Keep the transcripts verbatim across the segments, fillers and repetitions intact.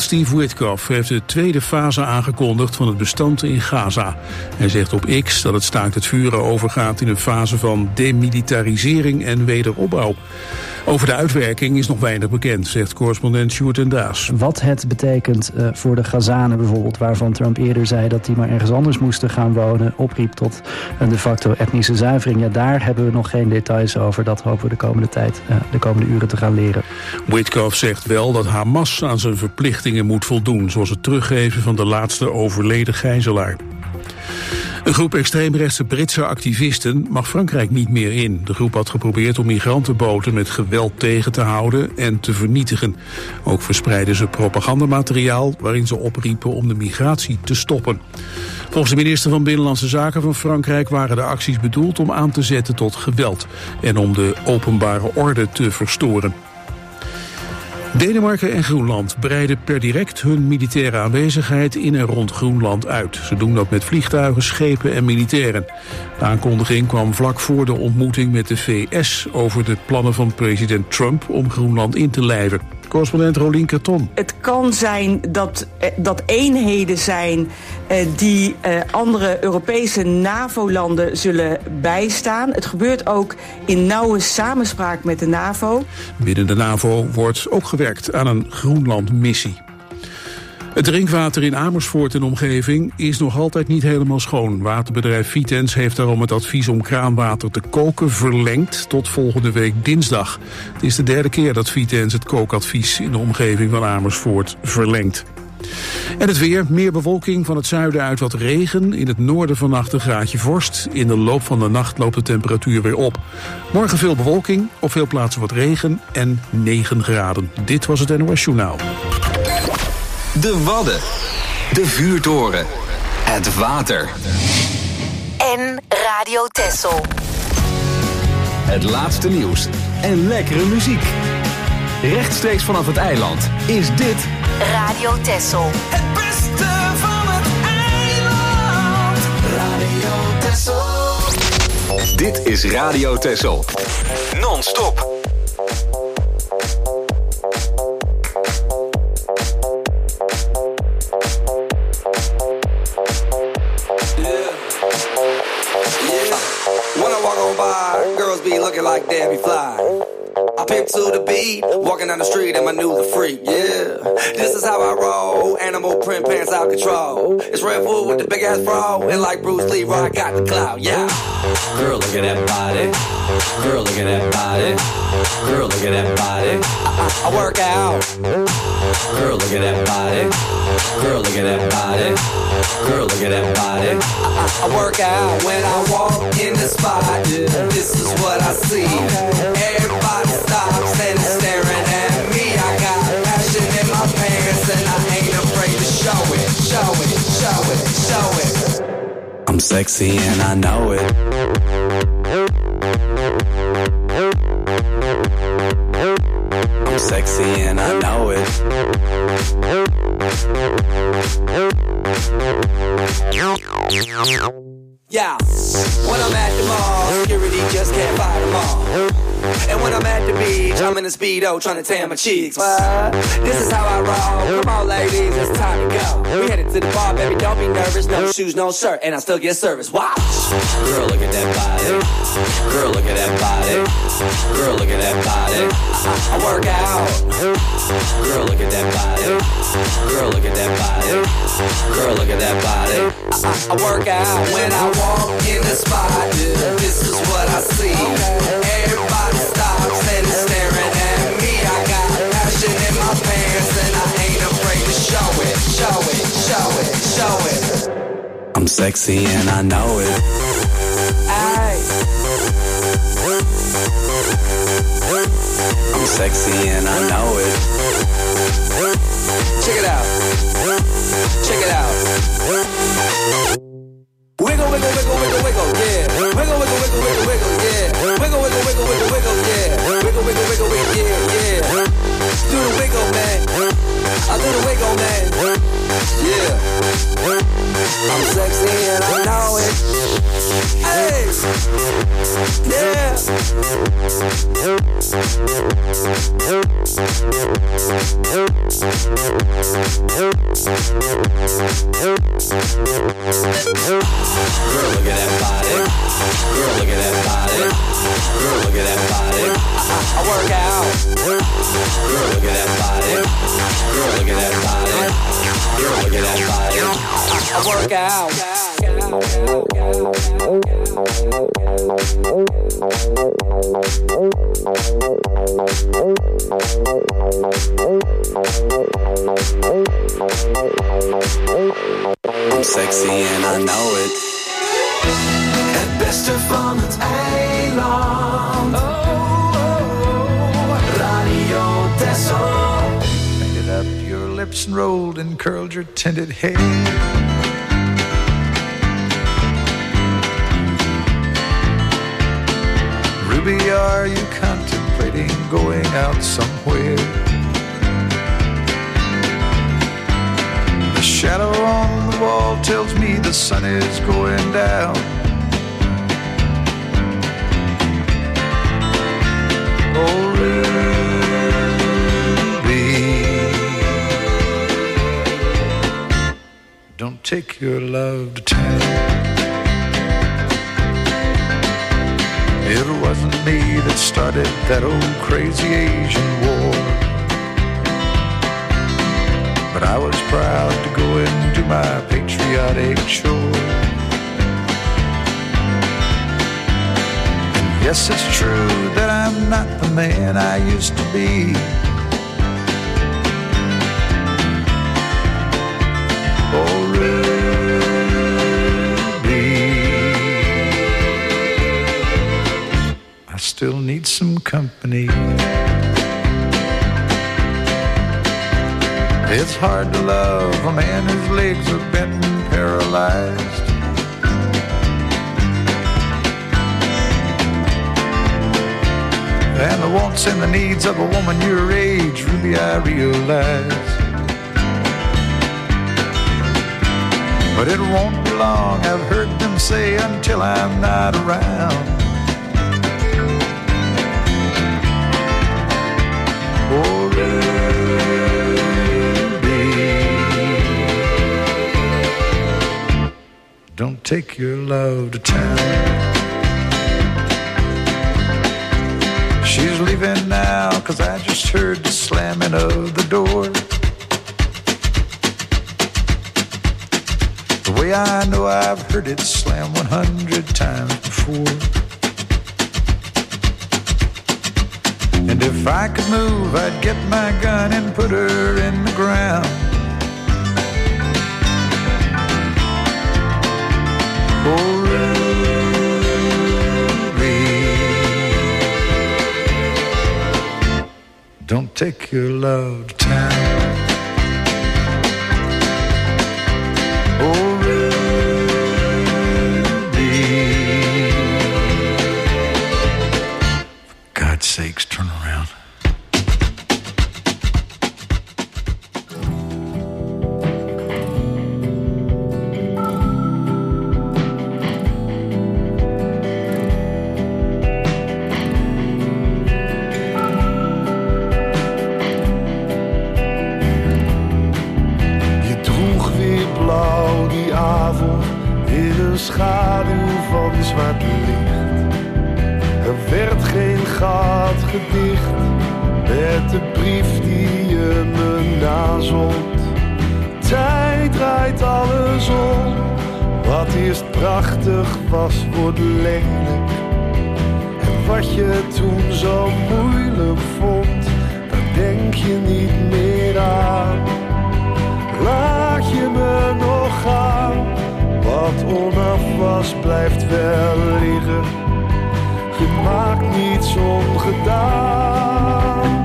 Steve Witkoff heeft de tweede fase aangekondigd van het bestand in Gaza. Hij zegt op X dat het staakt het vuren overgaat in een fase van demilitarisering en wederopbouw. Over de uitwerking is nog weinig bekend, zegt correspondent Sjoerd en Daas. Wat het betekent uh, voor de Gazanen bijvoorbeeld, waarvan Trump eerder zei dat die maar ergens anders moesten gaan wonen, opriep tot een de facto etnische zuivering. Ja, daar hebben we nog geen details over. Dat hopen we de komende tijd, uh, de komende uren te gaan leren. Witkoff zegt wel dat Hamas aan zijn verplichtingen moet voldoen, zoals het teruggeven van de laatste overleden gijzelaar. Een groep extreemrechtse Britse activisten mag Frankrijk niet meer in. De groep had geprobeerd om migrantenboten met geweld tegen te houden en te vernietigen. Ook verspreidden ze propagandamateriaal waarin ze opriepen om de migratie te stoppen. Volgens de minister van Binnenlandse Zaken van Frankrijk waren de acties bedoeld om aan te zetten tot geweld en om de openbare orde te verstoren. Denemarken en Groenland breiden per direct hun militaire aanwezigheid in en rond Groenland uit. Ze doen dat met vliegtuigen, schepen en militairen. De aankondiging kwam vlak voor de ontmoeting met de V S over de plannen van president Trump om Groenland in te lijven. Correspondent Rolien Carton. Het kan zijn dat, dat eenheden zijn eh, die eh, andere Europese NAVO-landen zullen bijstaan. Het gebeurt ook in nauwe samenspraak met de NAVO. Binnen de NAVO wordt ook gewerkt aan een Groenland-missie. Het drinkwater in Amersfoort en omgeving is nog altijd niet helemaal schoon. Waterbedrijf Vitens heeft daarom het advies om kraanwater te koken verlengd tot volgende week dinsdag. Het is de derde keer dat Vitens het kookadvies in de omgeving van Amersfoort verlengt. En het weer, meer bewolking, van het zuiden uit wat regen. In het noorden vannacht een graadje vorst. In de loop van de nacht loopt de temperatuur weer op. Morgen veel bewolking, op veel plaatsen wat regen en negen graden. Dit was het N O S Journaal. De Wadden, de vuurtoren, het water. En Radio Texel. Het laatste nieuws en lekkere muziek. Rechtstreeks vanaf het eiland is dit Radio Texel. Het beste van het eiland. Radio Texel. Dit is Radio Texel. Non-stop. When I walk on by, girls be looking like Debbie Fly. I pimp to the beat, walking down the street and my new the freak, yeah. This is how I roll, animal print pants out control. It's Red Bull with the big ass bra, and like Bruce Lee, I got the clout, yeah. Girl, look at that body. Girl, look at that body. Girl, look at that body. I, I, I work out. Girl, look at that body. Girl, look at that body. Girl, look at that body. I, I, I work out when I walk in the spot. This is what I see. Everybody stops and is staring at me. I got passion in my pants and I ain't afraid to show it, show it, show it, show it. I'm sexy and I know it. I'm sexy and I know it. Yeah, when I'm at the mall, security just can't fight them all. And when I'm at the beach, I'm in a Speedo trying to tan my cheeks. What? This is how I roll. Come on, ladies, it's time to go. We headed to the bar, baby, don't be nervous. No shoes, no shirt, and I still get service. Watch. Girl, look at that body. Girl, look at that body. Girl, look at that body. I, I work out. Girl, look at that body. Girl, look at that body. Girl, look at that body. I, I work out when I walk in the spot. This is what I see. Everybody stops and is staring at me. I got passion in my pants and I ain't afraid to show it, show it, show it, show it. I'm sexy and I know it. Aye. I'm sexy and I know it. Check it out. Check it out. Wiggle, wiggle, wiggle, wiggle, wiggle, yeah. Wiggle, wiggle, wiggle, wiggle, wiggle, yeah. Wiggle, wiggle, wiggle, wiggle, wiggle, yeah. Wiggle, wiggle, wiggle, wiggle, yeah, yeah. Do the wiggle, man. I do the wiggle, man. Yeah. I'm sexy and I know it. Hey, yeah. Girl, look at that body. Girl, look at that body. Girl, look at that body. I, I work out. Girl, look at that body. Girl, look at that body. Girl, look at that body. I, I work out. I'm sexy and I know it. Het beste van het eiland. Oh, oh, oh. Radio Texel. Painted up your lips and rolled and curled your tinted hair. Ruby, are you contemplating going out somewhere? The shadow on the wall tells me the sun is going down. Oh, Ruby, don't take your love to town. It wasn't me that started that old crazy Asian war, but I was proud to go into my patriotic chore. And yes, it's true that I'm not the man I used to be. Oh, still need some company. It's hard to love a man whose legs are bent and paralyzed. And the wants and the needs of a woman your age, Ruby, I realize. But it won't be long, I've heard them say, until I'm not around. Oh, Ruby, don't take your love to town. She's leaving now, 'cause I just heard the slamming of the door. The way I know I've heard it slam one hundred times before. And if I could move, I'd get my gun and put her in the ground. Oh, Ruby, don't take your love to town. Oh, Ruby, for God's sakes, turn around. Schaduw van zwart licht. Er werd geen gat gedicht met de brief die je me nazond. Tijd draait alles om. Wat eerst prachtig was, wordt lelijk. En wat je toen zo moeilijk vond, daar denk je niet meer aan. Laat je me nog gaan. Wat onaf was, blijft wel liggen. Je maakt niets ongedaan.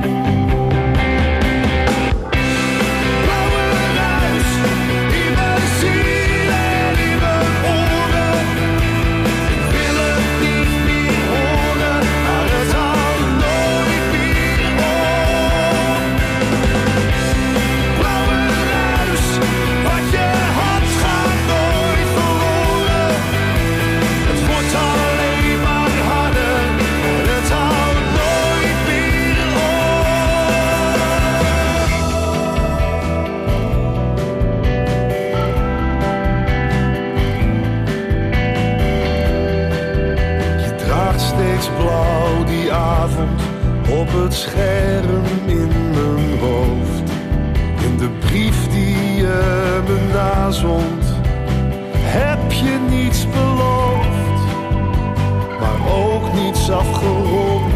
Blauwe ruis in mijn ziel en in mijn oren. Ik wil het niet meer horen, maar het houdt nooit meer op. scherm in mijn hoofd. In de brief die je me nazond, heb je niets beloofd, maar ook niets afgerond.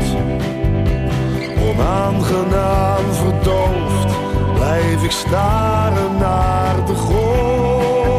Onaangenaam verdoofd, blijf ik staren naar de grond.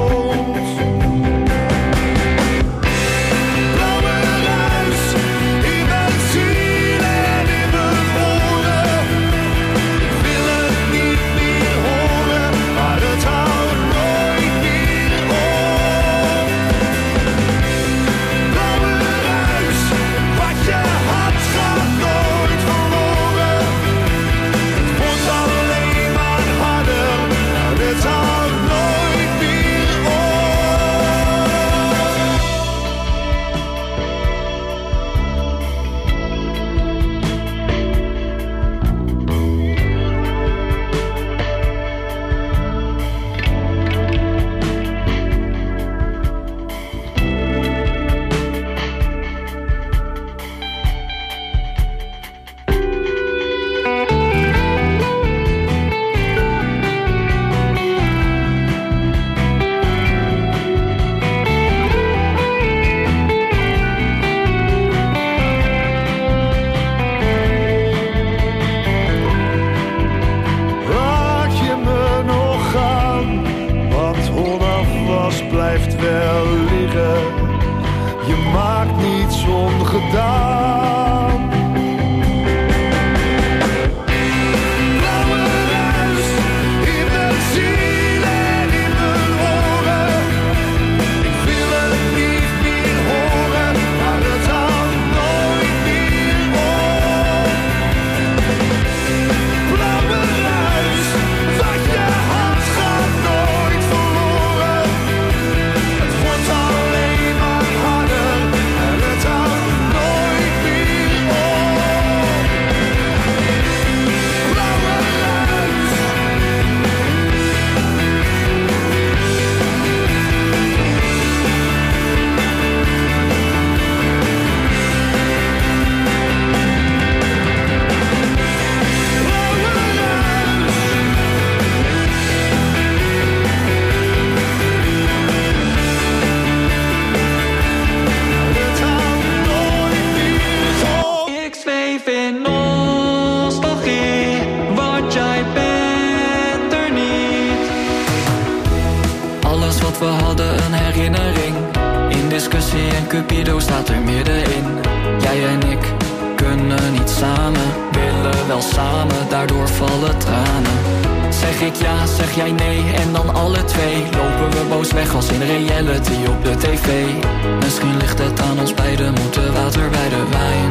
Cupido staat er middenin. Jij en ik kunnen niet samen, willen wel samen, daardoor vallen tranen. Zeg ik ja, zeg jij nee en dan alle twee lopen we boos weg als in reality op de tv. Misschien ligt het aan ons beiden, moeten water bij de wijn.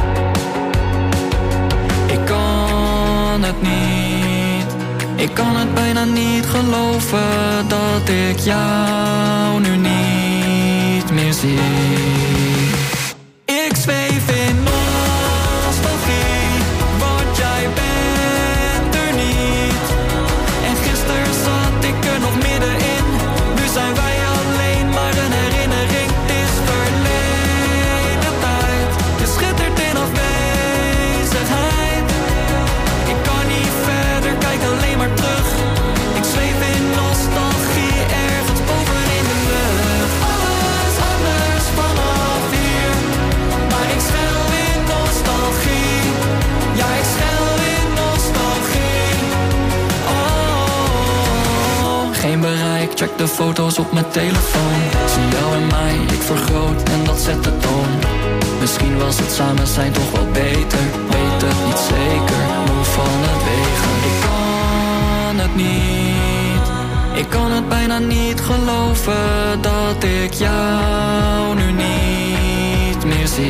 Ik kan het niet, ik kan het bijna niet geloven dat ik jou nu niet meer zie. Ik zweef in nostalgie, want jij bent er niet. En gisteren zat ik er nog middenin. Nu zijn wij alleen maar een herinnering. Het is verleden tijd, je schittert in afwezigheid. Ik kan niet verder, kijk alleen maar terug. Ik zweef in nostalgie, ergens boven in de lucht. Alles anders vanaf hier, maar ik schel in nostalgie. Ja, ik schel in nostalgie. Oh, geen bereik, check de foto's op mijn telefoon. Zie jou en mij, ik vergroot en dat zet de toon. Misschien was het samen zijn toch wel beter. Weet het niet zeker, moe van het wegen. Ik kan het niet, ik kan het bijna niet geloven dat ik jou nu niet meer zie.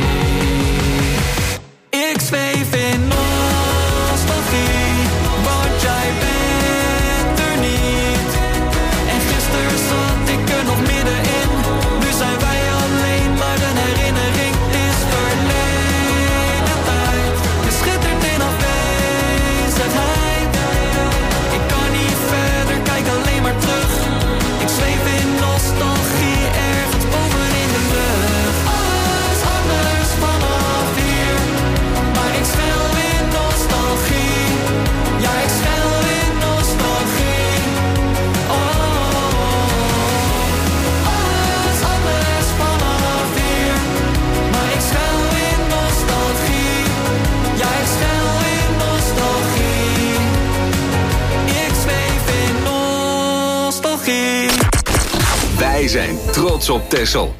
Ik zweef in nostalgie, want jij bent er niet. En gisteren zat ik er nog middenin. Nu zijn wij alleen maar een herinnering. Het is verleden tijd, je schittert in afwezigheid. Ik kan niet verder, kijk alleen maar terug. Ik zweef in nostalgie, ergens boven in de lucht. Alles anders van nostalgie. Wij zijn trots op Texel.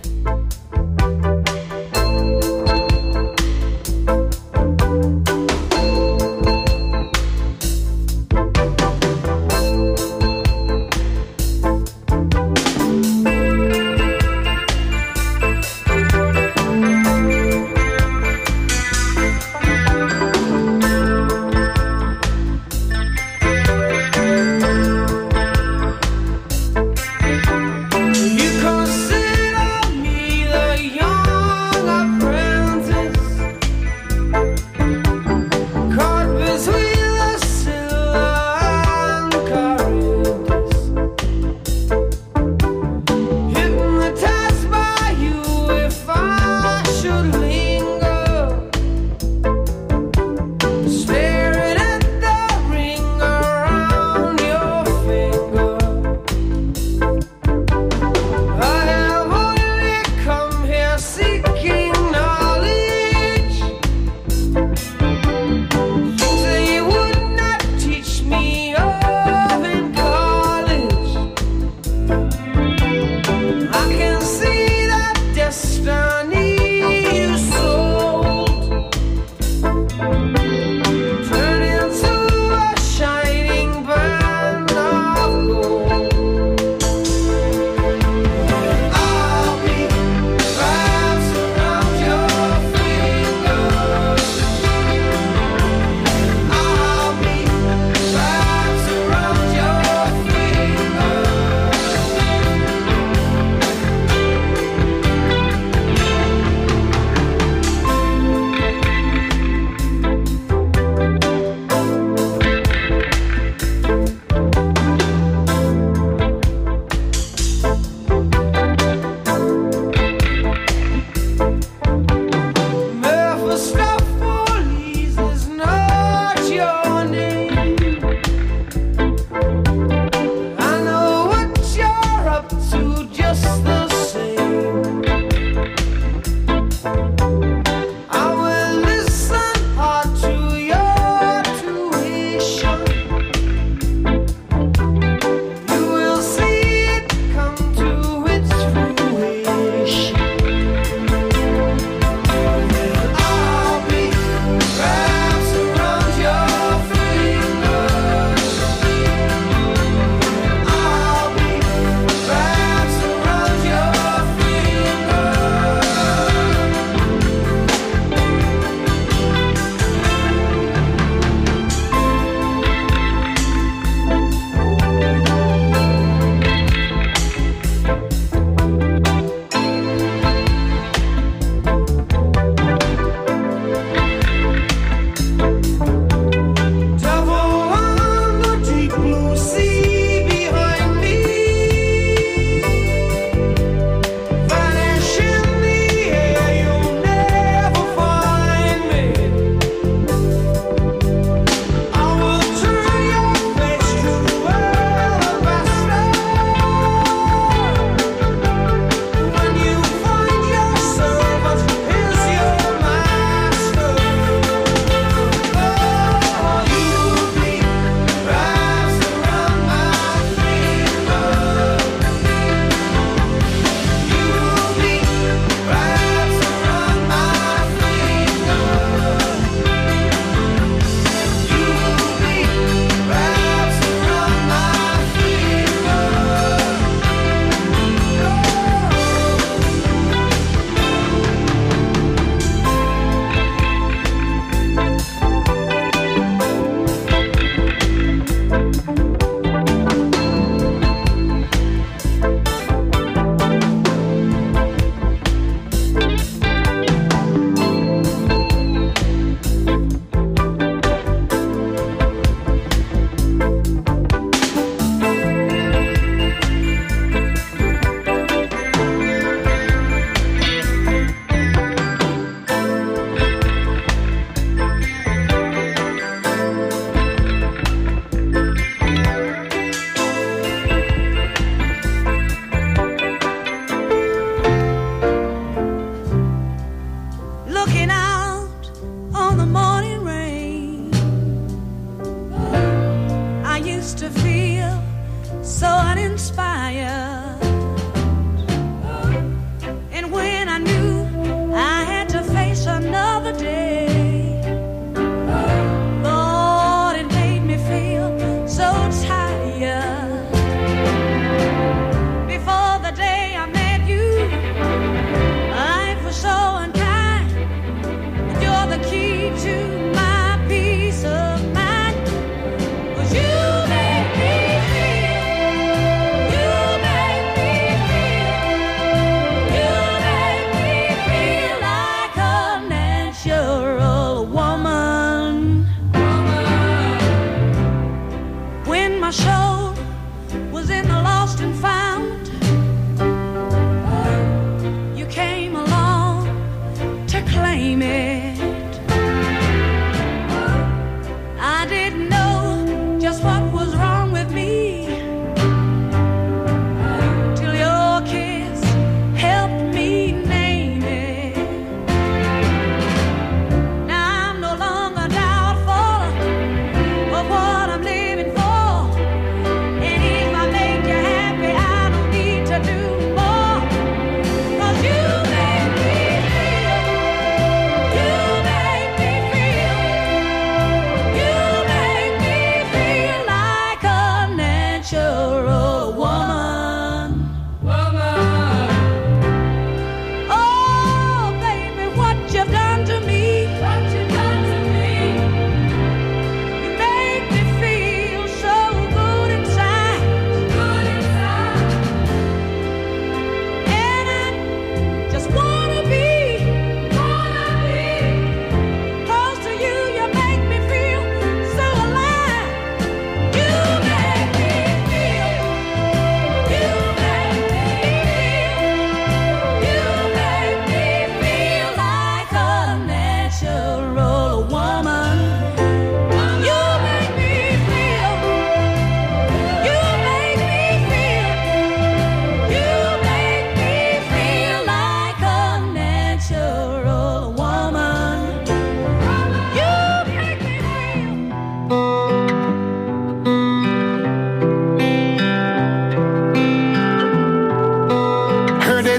You can't sit on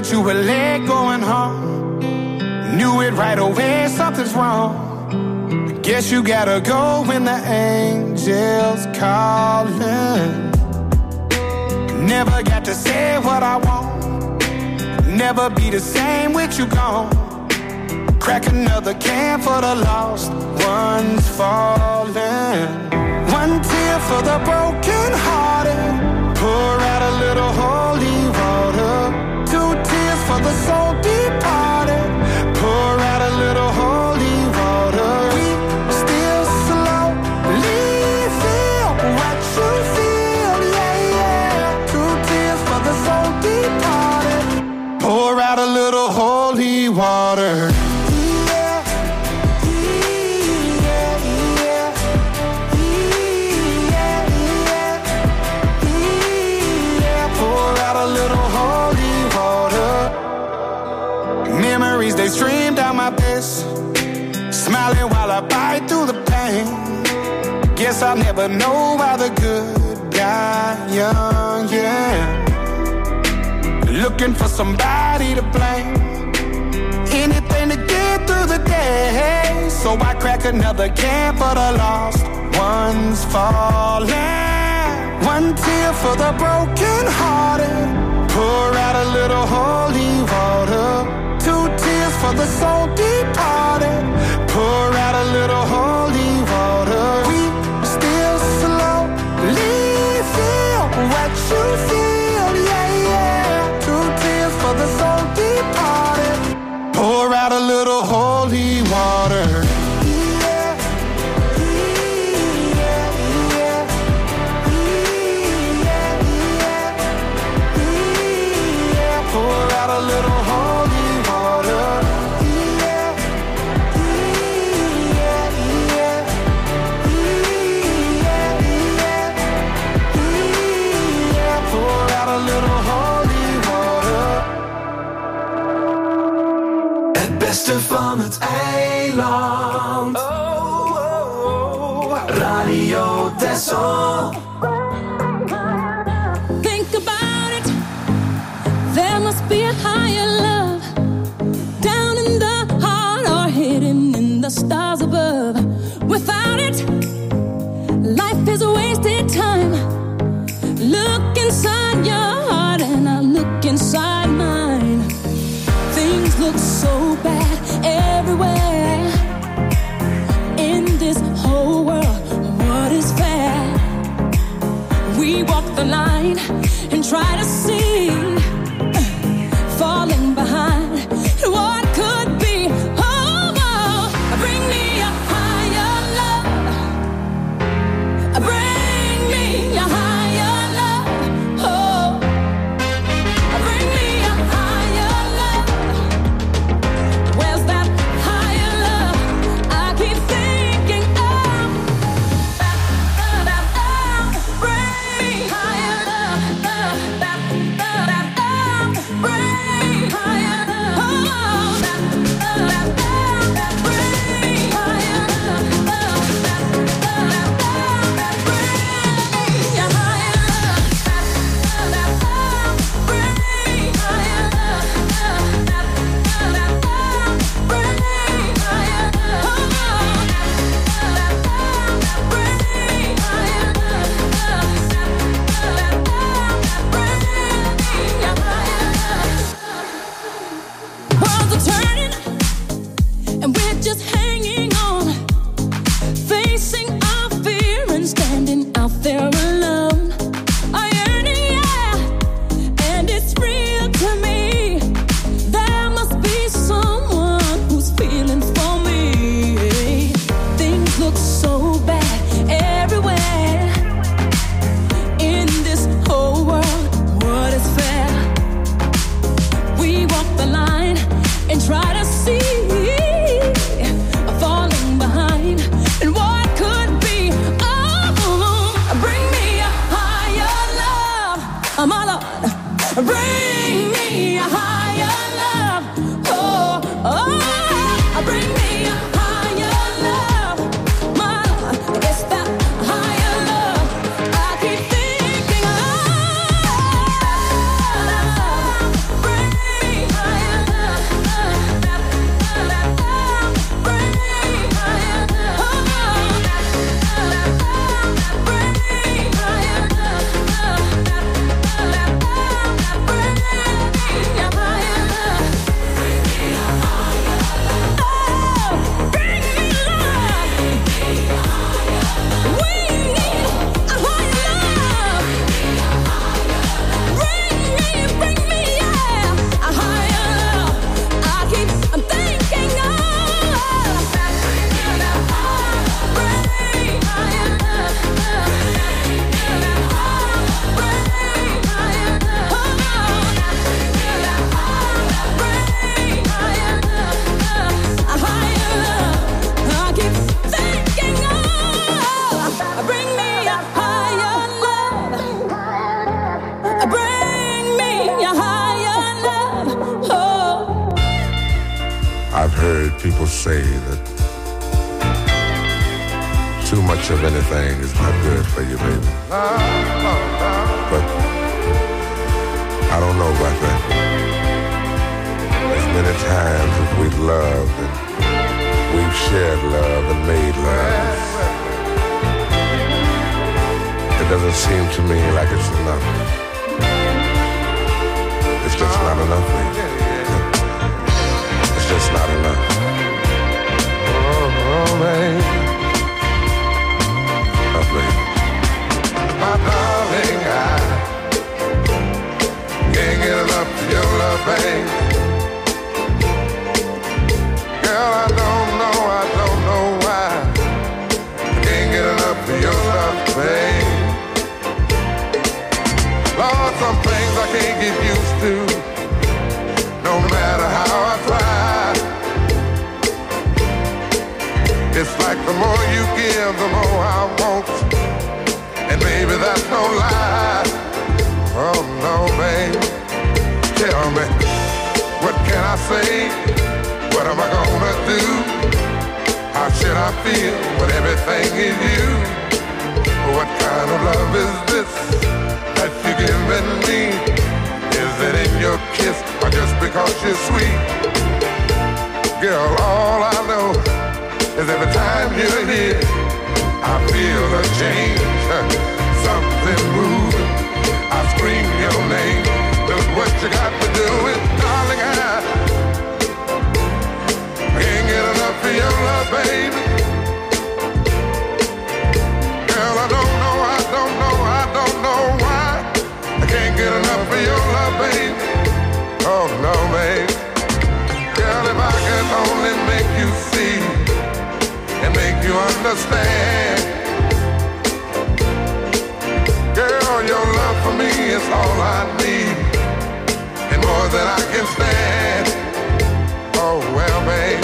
that you were late going home. Knew it right away, something's wrong. Guess you gotta go when the angels calling. Never got to say what I want. Never be the same with you gone. Crack another can for the lost ones falling. One tear for the broken hearted. Pour out a little holy water. Two tears for the soul departed. Pour out a little holy water. We still slowly feel what you feel, yeah, yeah. Two tears for the soul departed. Pour out a little holy water. They stream down my face, smiling while I bite through the pain. Guess I'll never know why the good die young, yeah. Looking for somebody to blame, anything to get through the day. So I crack another can for the lost ones falling. One tear for the broken hearted. Pour out a little holy water. Two tears for the soul departed. Pour out a little holy water. We still slowly feel what you feel, yeah, yeah. Two tears for the soul departed. Pour out a little holy water. Pour out a little holy water. Pour out a little holy water. Het beste van het eiland. Oh, oh, oh. Radio Texel. Think about it. There must be a higher love down in the heart or hidden in the stars above. Without it, life is a wasted time. Look inside your heart and I look inside mine. Things look so bad everywhere. In this whole world, what is fair? We walk the line and try to see, falling behind what could be. Oh, oh, bring me a higher love. Bring me a higher love. Oh, bring me a higher love. Where's that higher love? I keep thinking of. Bring me higher love. Bring me higher love. Oh, bring me higher love. Bring me higher love. Worlds are turning, and we're just hanging on, facing our fear and standing out there alone. I yearn, yeah, and it's real to me. There must be someone who's feeling for me. Things look so bad everywhere. In this whole world, what is fair? We walk the line and try to see, falling behind and what could be. Oh, bring me a higher love, my Lord. Bring me a higher love. Oh, oh, bring me a higher love, my Lord. It's that higher love I keep thinking of. Bring me heard people say that too much of anything is not good for you, baby. But I don't know about that. As many times as we've loved and we've shared love and made love, it doesn't seem to me like it's enough. It's just not enough, baby. It's just not enough. Oh, oh baby. Oh, baby. My darling, I can't get enough of your love, baby. Girl, I don't know, I don't know why I can't get enough of your love, baby. Lord, some things I can't get used to, no matter how I try. It's like the more you give, the more I want, and baby, that's no lie. Oh no, baby, tell me, what can I say? What am I gonna do? How should I feel when everything is you? What kind of love is this that you're giving me? Is it in your kiss or just because you're sweet? Girl, all I know is every time you're here, I feel a change, something moving. I scream your name. Look what you got to do it, darling. I can't get enough of your love, baby. Girl, I don't know, I don't know, I don't know why I can't get enough of your love, baby. Oh no, baby. Girl, if I could only make you see and make you understand. Girl, your love for me is all I need, and more than I can stand. Oh well, babe,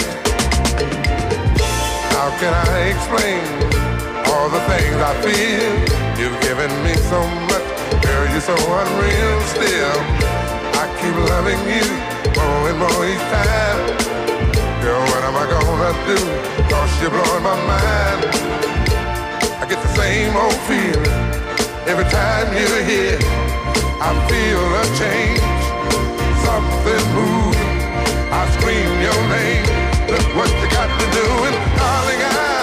how can I explain all the things I feel? You've given me so much, girl, you're so unreal still. I keep loving you more and more each time. Girl, what am I gonna do? Cause you're blowing my mind. I get the same old feeling every time you're here. I feel a change, something moving. I scream your name. Look what you got to do, and darling, I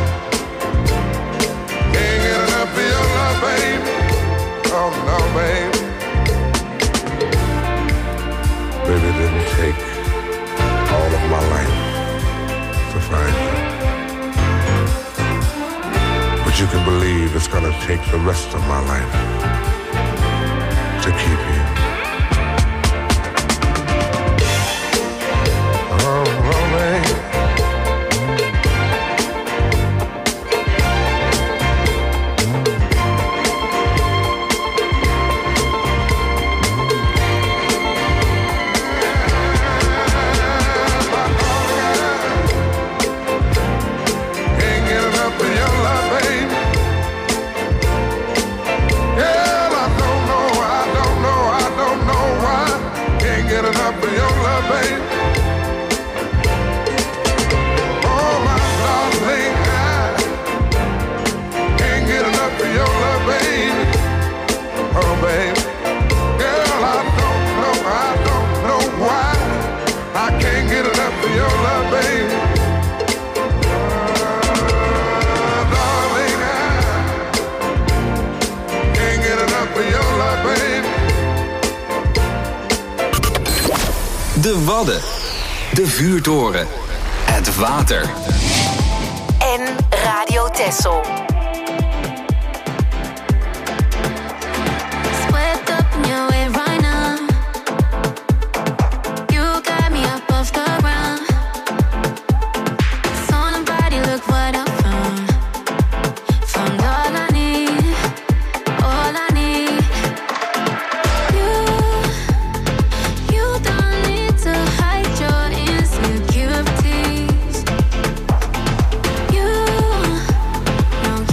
can't get enough of your love, baby. Oh no, baby. Baby, it didn't take all of my life to find you, but you can believe it's gonna take the rest of my life to keep you. Oh, oh, baby. De Wadden. De Vuurtoren. Het water. En Radio Texel. You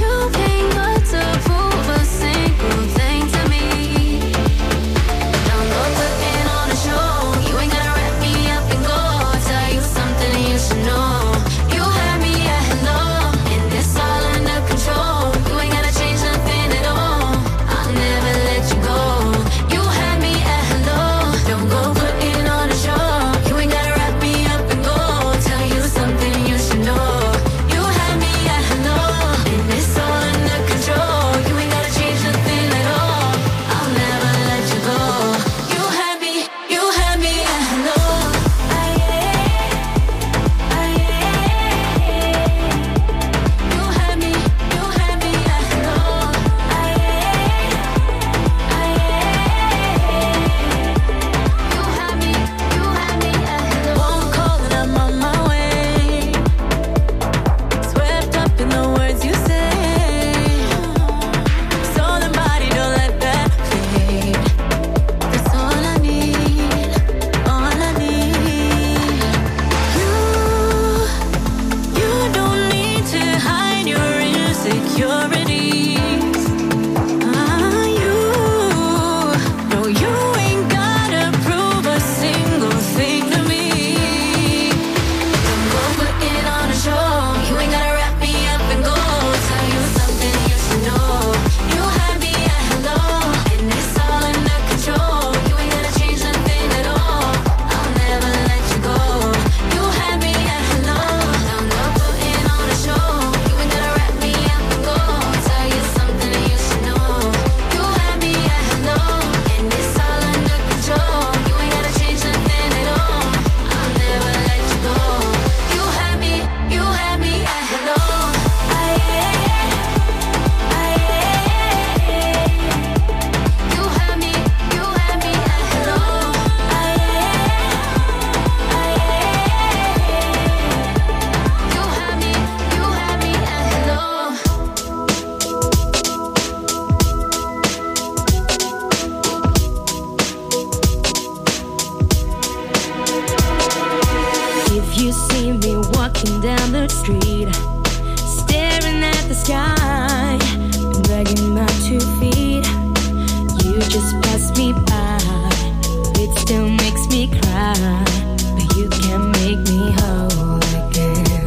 walking down the street, staring at the sky, dragging my two feet. You just passed me by, it still makes me cry, but you can make me whole again.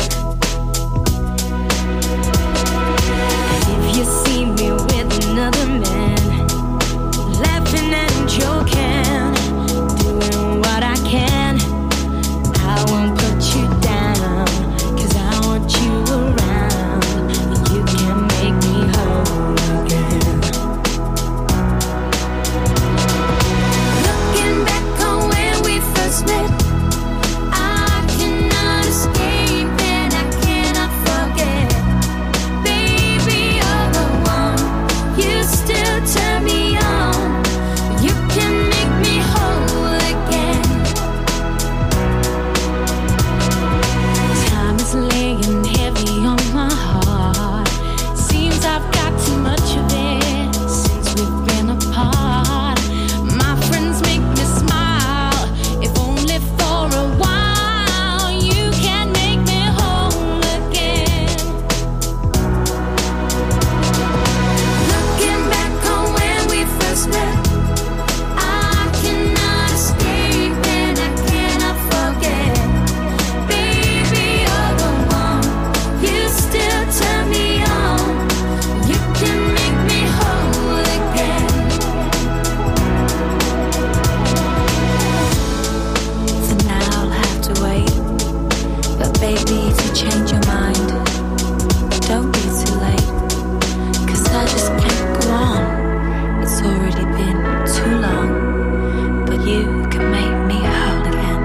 If you see me with another man, laughing and joking, doing what I can, I won't put you down, 'cause I want you around, and you can make me whole again. Looking back on when we first met, I cannot escape and I cannot forget. Baby, you're the one, you still turn me on, you can make me whole again. Time is laying heavy on my heart, seems I've got too much of it since we've been apart. My friends make me smile, if only for a while. You can make me whole again. Looking back on when we first met, I cannot escape and I cannot forget. Baby, you're the one, you still turn me on, you can make me whole again. So now I'll have to wait, but baby, if you change your mind, don't be too late, 'cause I just can't go on, it's already been too long, but you can make me whole again.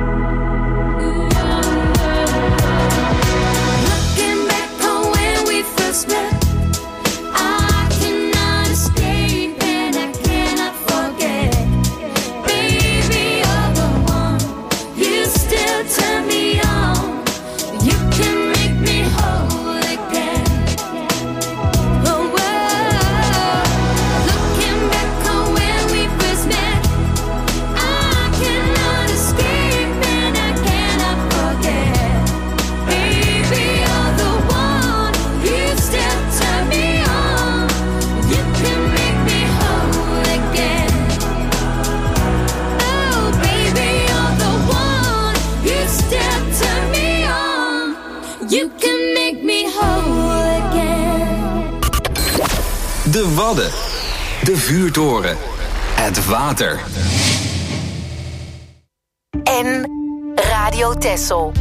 Looking back on when we first met, I cannot escape and I cannot forget. Baby, you're the one, you still turn me on, you can make me whole again. Oh, whoa. Looking back on when we first met, I cannot escape and I cannot forget. Baby, you're the one, you still turn me on, you can make me whole again. Oh, baby, you're the one, you still turn me on, you can make me whole again. De Wadden. De vuurtoren. Het water. En Radio Texel.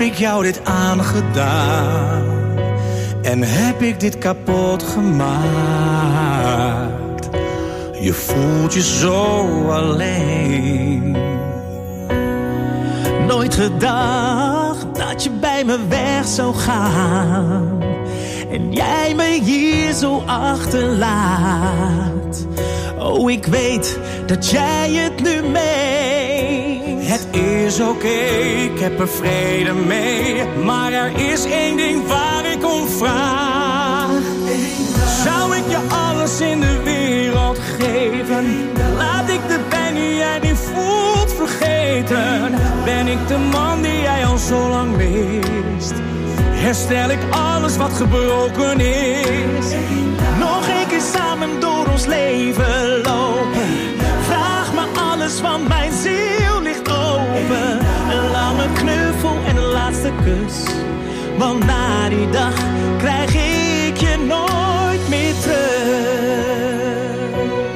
ik jou dit aangedaan? En heb ik dit kapot gemaakt? Je voelt je zo alleen. Nooit gedacht dat je bij me weg zou gaan. En jij me hier zo achterlaat. Oh, ik weet dat jij het nu meent. Het is oké, okay, ik heb er vrede mee. Maar er is één ding waar ik om vraag. Zou ik je alles in de wereld geven? Laat ik de pijn die jij nu voelt vergeten. Ben ik de man die jij al zo lang mist? Herstel ik alles wat gebroken is? Nog een keer samen door ons leven lopen. Vraag me alles, want mijn ziel ligt open. Een lange knuffel en een laatste kus. Want na die dag krijg ik je nooit meer terug.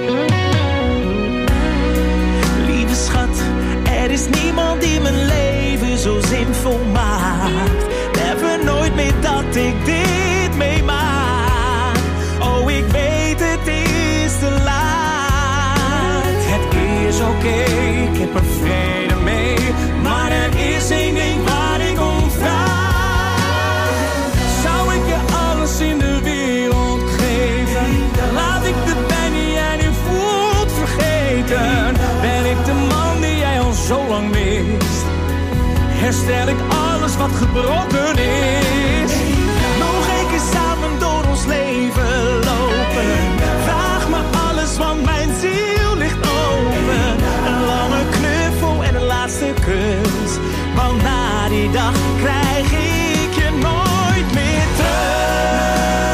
Lieve schat, er is niemand die mijn leven zo zinvol maakt. Never nooit meer dat ik dit meemaak. Oh, ik weet het is te laat. Het is oké, okay, ik heb er vrede mee. Maar er is één ding waar ik om vraag. Zou ik je alles in de wereld geven? Laat ik de pijn die jij nu voelt vergeten. Ben ik de man die jij al zo lang mist? Herstel ik alles wat gebroken is? Nog een keer samen door ons leven lopen. Vraag me alles, want mijn ziel ligt open. Een lange knuffel en een laatste kus. Want na die dag krijg ik je nooit meer terug.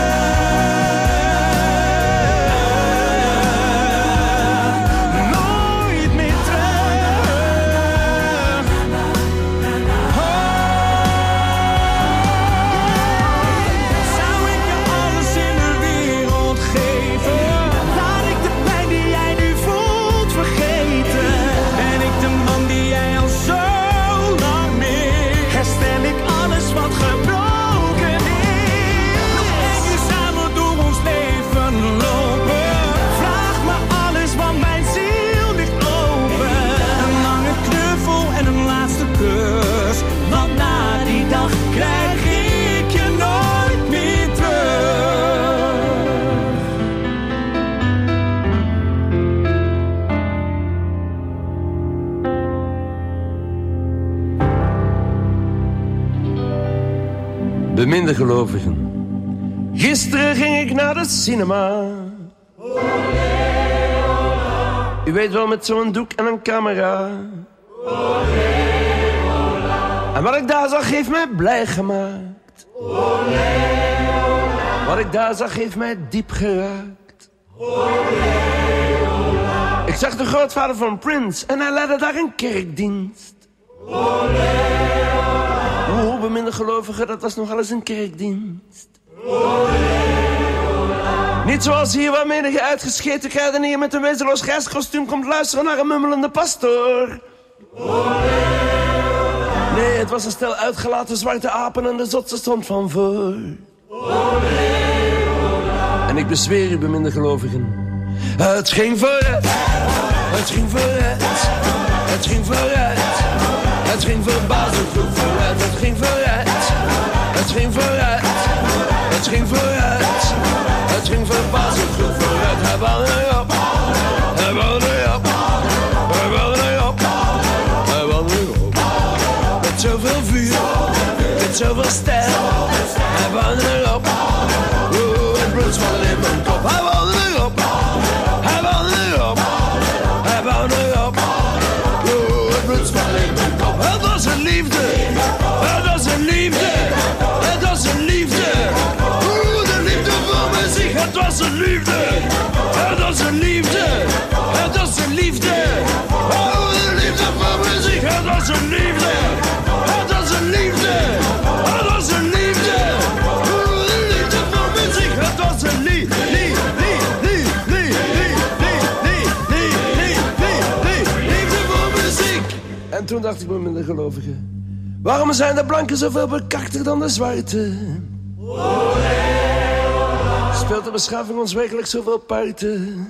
Nooit meer terug. Zou ik je alles in de wereld geven? Laat ik de pijn die jij nu voelt vergeten. Ben ik de man die jij al zo lang mist? Herstel ik alles wat gebroken is? Nog één keer samen door ons leven lopen. Vraag me alles, want mijn ziel ligt open. Een lange knuffel en een laatste kus. Want na die dag krijg ik je nooit meer terug. Beminde gelovigen. Gisteren ging ik naar de cinema. U weet wel, met zo'n doek en een camera. En wat ik daar zag heeft mij blij gemaakt. Wat ik daar zag heeft mij diep geraakt. Ik zag de grootvader van Prince en hij leidde daar een kerkdienst. O, beminde gelovigen, dat was nogal eens een kerkdienst. Niet zoals hier, waar menige uitgescheten kruidenier met een wezenloos grijs kostuum komt luisteren naar een mummelende pastoor. Nee, het was een stel uitgelaten zwarte apen en de zotse stond van voor. En ik bezweer u, beminde gelovigen, het ging vooruit, het ging vooruit, het ging vooruit. Het ging verbazend goed vooruit, het ging vooruit, het ging vooruit, het ging vooruit, het ging verbazend goed vooruit. Hij bouwde erop, hij bouwde erop, hij bouwde erop, hij bouwde erop. Met zoveel vuur, met zoveel stijl, hij bouwde erop. Oeh, het bloed zwalde in mijn kop. Hij bouwde erop, hij bouwde erop, hij bouwde erop. Oeh, het bloed zwalde in mijn kop. Het was een liefde, het was een liefde, het was een liefde. Oeh, de liefde voor muziek, het was een liefde, het was een liefde, het was een liefde. Oeh, de liefde voor muziek, het was een liefde, het was een liefde, het was een liefde. Oeh, de liefde voor muziek, het was een liefde, liefde, liefde, liefde, liefde, liefde voor muziek. En toen dacht ik met mijn gelovigen, Waarom zijn de blanken zoveel bekakter dan de zwarte? Speelt de beschaving ons werkelijk zoveel parten?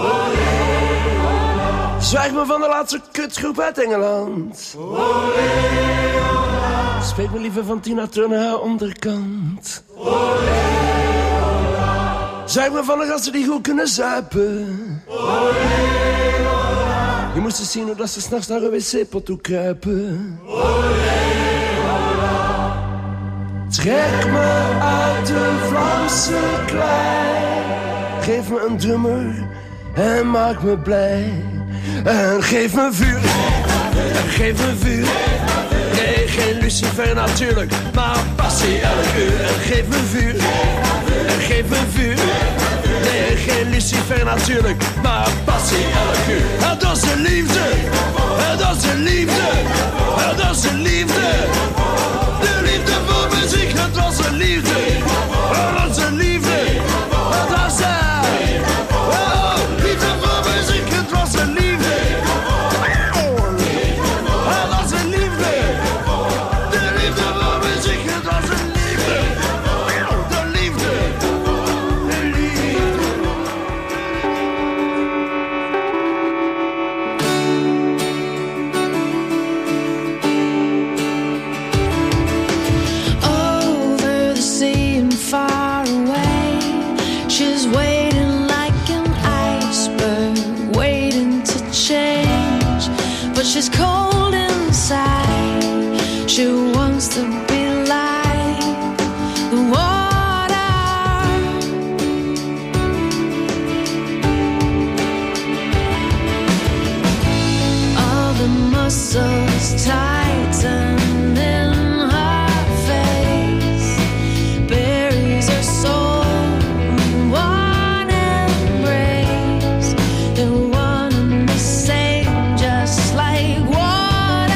Zwijg me van de laatste kutgroep uit Engeland. Spreek me liever van Tina Turner haar onderkant. Zwijg me van de gasten die goed kunnen zuipen. Je moest eens zien hoe dat ze s'nachts naar een wc-pot toe kruipen. Trek me uit de Vlaamse klei. Geef me een drummer en maak me blij. En geef me vuur, en geef me vuur. Nee, geen Lucifer natuurlijk, maar passie elk uur. En geef me vuur, en geef me vuur. Nee, geen Lucifer natuurlijk, maar passie elk uur. En dat is de liefde, en dat is de liefde, en dat is de liefde. De liefde voor muziek, het was een liefde, en dat is een liefde, en dat is hij. Oh, liefde voor muziek, het was een liefde. She's cold inside. She wants to be like the water. All the muscles tighten in her face, buries her soul in one embrace. The one and the same, just like water.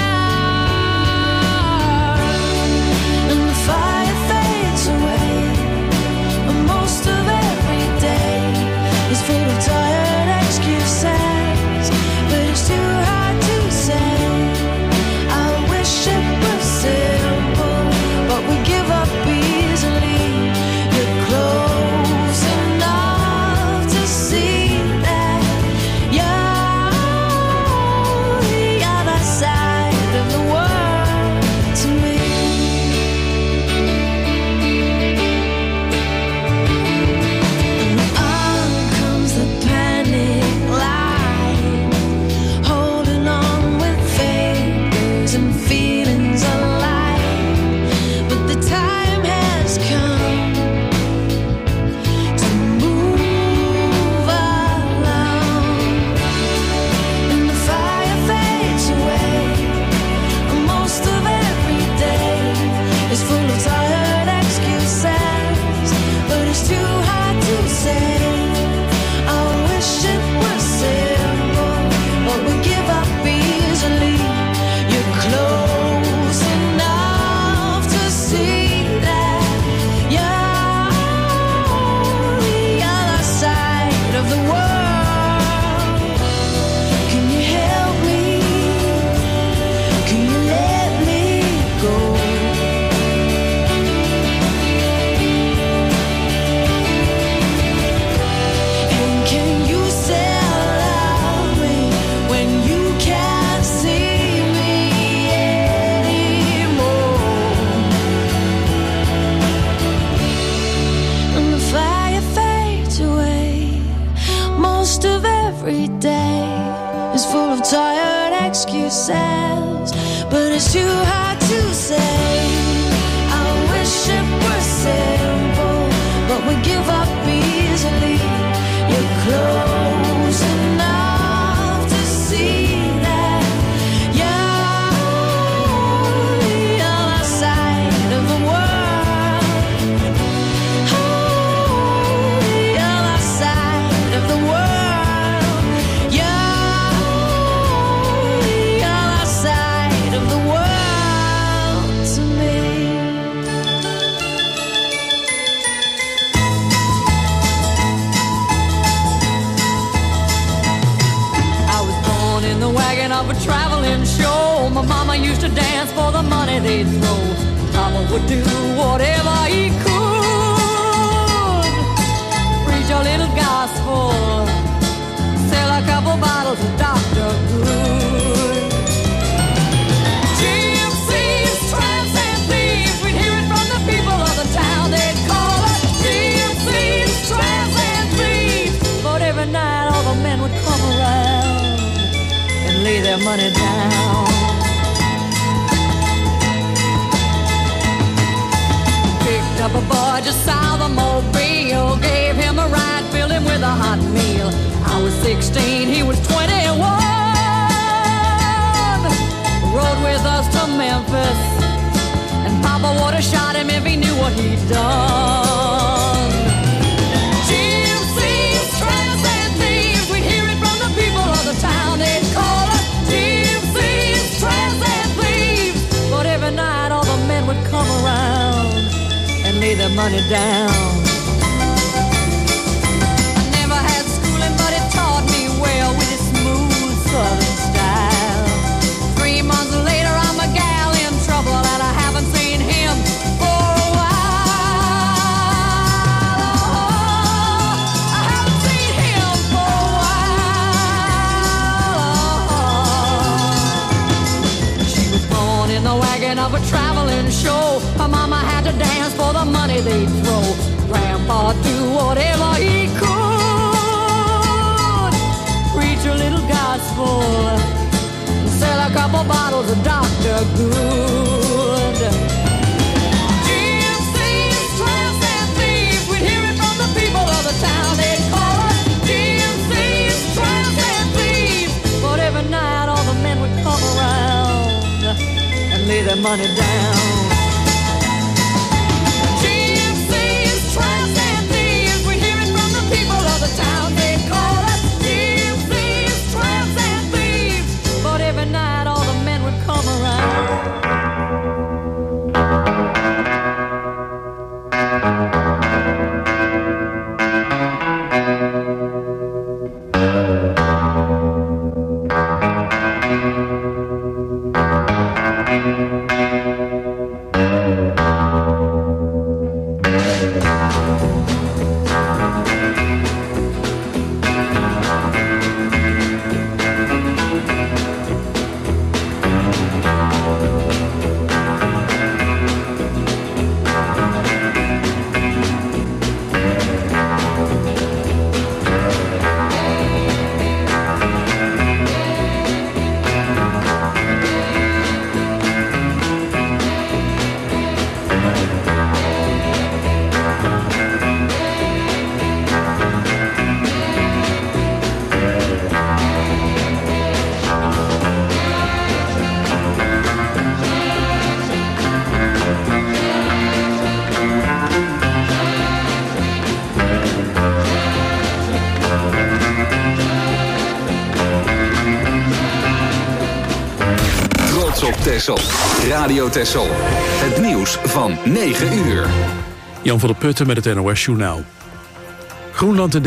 And the fire fades away, and most of every day is full of tired excuses, but it's too hard to say. I wish it was simple, but we give up easily. You're close enough to see that you're the other side of the world to me. And on comes the panic line, holding on with fingers and feelings alive. But the time has come to move along. And the fire fades away, and most of every day is full of tired excuses, but it's too hard to say. I wish it was simple, but we give up easily. You're close enough to see that you're the other side of the world. Can you help me? Can you let me go? And can you still love me when you can't see me anymore? And the fire fades away, most of every day is full of tired excuses, but it's too hard to say. I wish it were simple, but we give up easily. You're close enough to see that you're the other side of the world. Oh, the other side of the world. You're the other side of the world to me. I was born in the wagon of a traveling show. My mama Mama used to dance for the money they'd throw. Papa would do whatever he could. Preach a little gospel, sell a couple bottles of Doctor Good. Gypsies, tramps, and thieves, we'd hear it from the people of the town. They'd call us gypsies, tramps, and thieves. But every night all the men would come around and lay their money down. Picked up a boy just south of Mobile, gave him a ride, filled him with a hot meal. I was sixteen, he was twenty-one. Rode with us to Memphis, and Papa would have shot him if he knew what he'd done. Gypsies, tramps, and thieves, we'd hear it from the people of the town. They'd call us gypsies, tramps, and thieves. But every night all the men would come around and lay their money down. I never had schooling, but it taught me well with its smooth southern style. Three months later, I'm a gal in trouble, and I haven't seen him for a while. Oh, I haven't seen him for a while. She was born in the wagon of a traveling show. Her mama had to dance for the money they'd throw. Grandpa do whatever he could. Preach a little gospel, sell a couple bottles of Doctor Good. Gypsies, tramps, and thieves, we'd hear it from the people of the town. They'd call us gypsies, tramps, and thieves. But every night all the men would come around and lay their money down. Gypsies, tramps, and thieves, we hear it from the people of the town. They call us gypsies, tramps, and thieves. But every night all the men would come around. Texel. Radio Texel. Het nieuws van negen uur. Jan van der Putten met het N O S Journaal. Groenland en